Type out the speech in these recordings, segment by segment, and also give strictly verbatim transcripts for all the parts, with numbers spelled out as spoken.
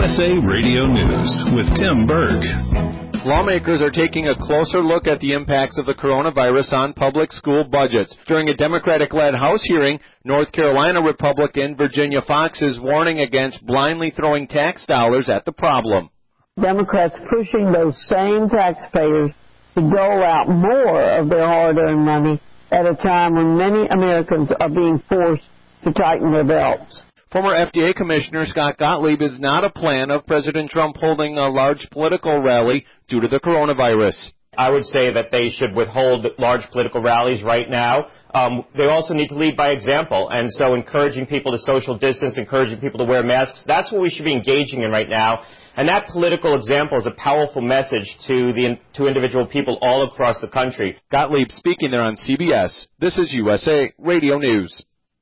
S A Radio News with Tim Berg. Lawmakers are taking a closer look at the impacts of the coronavirus on public school budgets. During a Democratic-led House hearing, North Carolina Republican Virginia Foxx is warning against blindly throwing tax dollars at the problem. Democrats pushing those same taxpayers to dole out more of their hard-earned money at a time when many Americans are being forced to tighten their belts. Former F D A Commissioner Scott Gottlieb is not a plan of President Trump holding a large political rally due to the coronavirus. I would say that they should withhold large political rallies right now. Um, they also need to lead by example, and so encouraging people to social distance, encouraging people to wear masks, that's what we should be engaging in right now. And that political example is a powerful message to the to individual people all across the country. Gottlieb speaking there on C B S. This is U S A Radio News.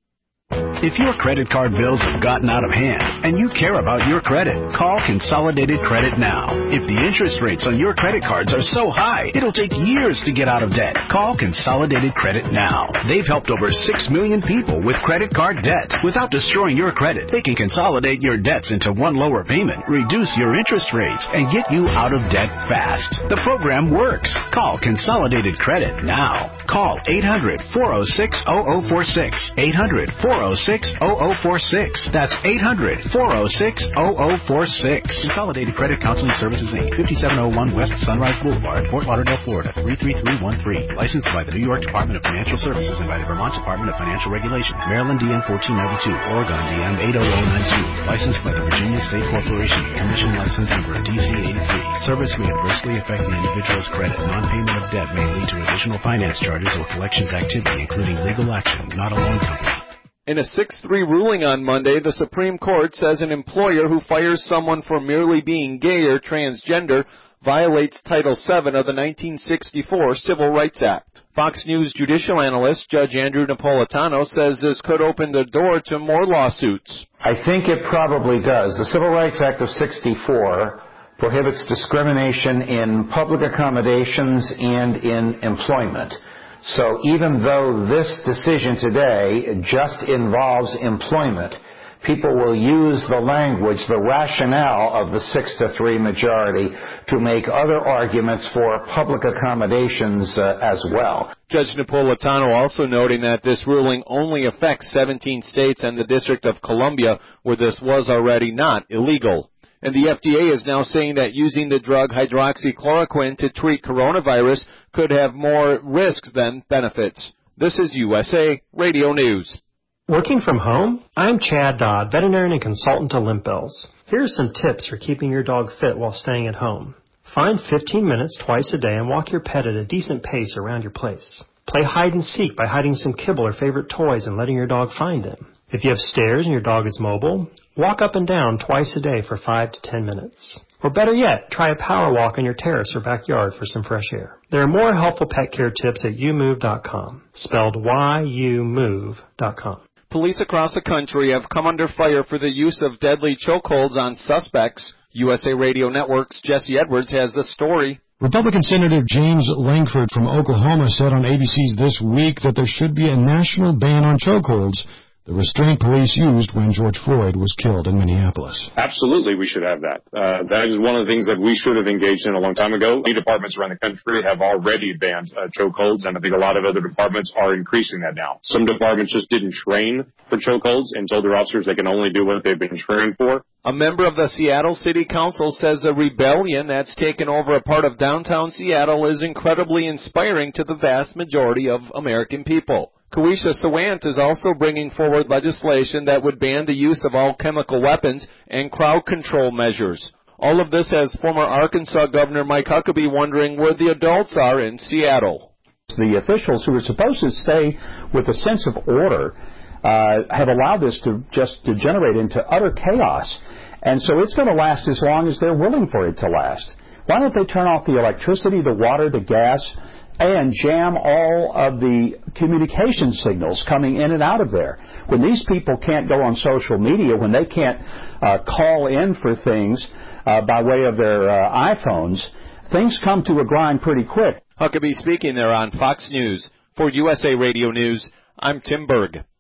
If your credit card bills have gotten out of hand and you care about your credit, call Consolidated Credit now. If the interest rates on your credit cards are so high, it'll take years to get out of debt. Call Consolidated Credit now. They've helped over six million people with credit card debt. Without destroying your credit, they can consolidate your debts into one lower payment, reduce your interest rates, and get you out of debt fast. The program works. Call Consolidated Credit now. Call eight hundred, four oh six, oh oh four six. eight hundred, four oh six, oh oh four six. That's eight hundred, four oh six, oh oh four six. Consolidated Credit Counseling Services, Incorporated, fifty-seven oh one West Sunrise Boulevard, Fort Lauderdale, Florida, three three three one three. Licensed by the New York Department of Financial Services and by the Vermont Department of Financial Regulation. Maryland D M fourteen ninety-two, Oregon D M eight oh oh nine two. Licensed by the Virginia State Corporation. Commission license number D C eighty-three. Service may adversely affect the individual's credit. Non-payment of debt may lead to additional finance charges or collections activity, including legal action. Not a loan company. In a six three ruling on Monday, the Supreme Court says an employer who fires someone for merely being gay or transgender violates Title seven of the nineteen sixty-four Civil Rights Act. Fox News judicial analyst Judge Andrew Napolitano says this could open the door to more lawsuits. I think it probably does. The Civil Rights Act of sixty-four prohibits discrimination in public accommodations and in employment. So even though this decision today just involves employment, people will use the language, the rationale of the six to three majority to make other arguments for public accommodations uh, as well. Judge Napolitano also noting that this ruling only affects seventeen states and the District of Columbia, where this was already not illegal. And the F D A is now saying that using the drug hydroxychloroquine to treat coronavirus could have more risks than benefits. This is U S A Radio News. Working from home? I'm Chad Dodd, veterinarian and consultant to Limp Bells. Here's some tips for keeping your dog fit while staying at home. Find fifteen minutes twice a day and walk your pet at a decent pace around your place. Play hide and seek by hiding some kibble or favorite toys and letting your dog find them. If you have stairs and your dog is mobile, walk up and down twice a day for five to ten minutes. Or better yet, try a power walk on your terrace or backyard for some fresh air. There are more helpful pet care tips at you move dot com, spelled Y U move dot com. Police across the country have come under fire for the use of deadly chokeholds on suspects. U S A Radio Network's Jesse Edwards has the story. Republican Senator James Lankford from Oklahoma said on A B C's This Week that there should be a national ban on chokeholds, the restraint police used when George Floyd was killed in Minneapolis. Absolutely, we should have that. Uh, that is one of the things that we should have engaged in a long time ago. Many departments around the country have already banned uh, chokeholds, and I think a lot of other departments are increasing that now. Some departments just didn't train for chokeholds and told their officers they can only do what they've been trained for. A member of the Seattle City Council says a rebellion that's taken over a part of downtown Seattle is incredibly inspiring to the vast majority of American people. Kawisha Sawant is also bringing forward legislation that would ban the use of all chemical weapons and crowd control measures. All of this has former Arkansas Governor Mike Huckabee wondering where the adults are in Seattle. The officials who are supposed to stay with a sense of order uh, have allowed this to just degenerate into utter chaos. And so it's going to last as long as they're willing for it to last. Why don't they turn off the electricity, the water, the gas, and jam all of the communication signals coming in and out of there? When these people can't go on social media, when they can't uh, call in for things uh, by way of their uh, iPhones, things come to a grind pretty quick. Huckabee speaking there on Fox News. For U S A Radio News, I'm Tim Berg.